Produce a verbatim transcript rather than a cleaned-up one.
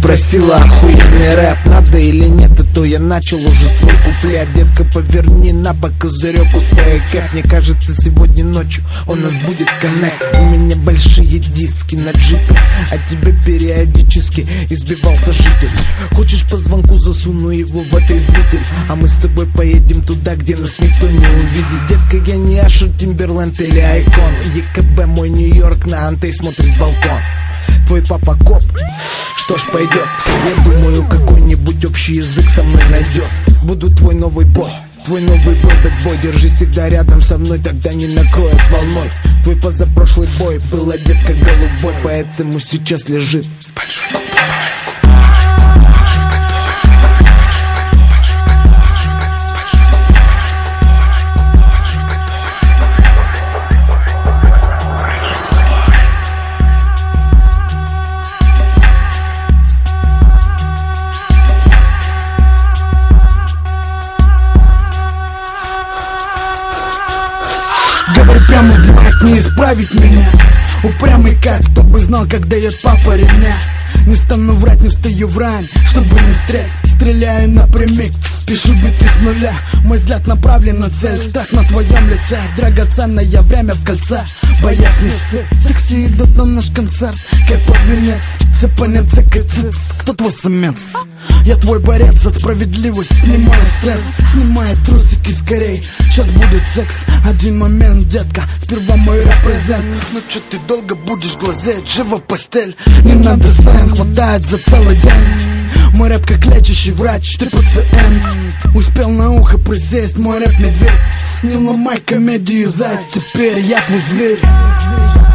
спросила, охуенный рэп надо или нет, и то я начал уже свой куплет. Детка, поверни на бок козырек у своей кэп. Мне кажется, сегодня ночью у нас будет коннект. У меня большие диски на джипе, а тебя периодически избивал сожитель. Хочешь по звонку засуну его в отрезвитель, а мы с тобой поедем туда, где нас никто не увидит. Детка, я не Ашер, Тимберленд или Айкон. ЕКБ мой Нью-Йорк, на Антей смотрит балкон. Твой папа коп, что ж пойдет. Я думаю, какой-нибудь общий язык со мной найдет. Буду твой новый бой, твой новый бой, бэтбой. Держись всегда рядом со мной, тогда не накроет волной. Твой позапрошлый бой был одет как голубой, поэтому сейчас лежит с большой купой. Говорю прямо в майк, не исправить меня. Упрямый как, кто бы знал, как дает папа ремня. Не стану врать, не встаю в рань, чтобы не стрелять. Стреляю напрямик, пишу биты с нуля. Мой взгляд направлен на цель, страх на твоем лице. Драгоценное время в кольце, боец не сы. Секси идут на наш концерт, как под венец. Цепанется кацец, кто твой самец? Я твой борец за справедливость, снимаю стресс, снимаю трусики скорей. Сейчас будет секс, один момент, детка, сперва мой репрезент. Ну чё ты долго будешь глазеть, живо в постель. Не надо сцен, хватает за целый день. Мой рэп как лечащий врач, ты пациент. Успел на ухо присесть, мой рэп медведь. Не ломай комедию, зайц, теперь я твой зверь.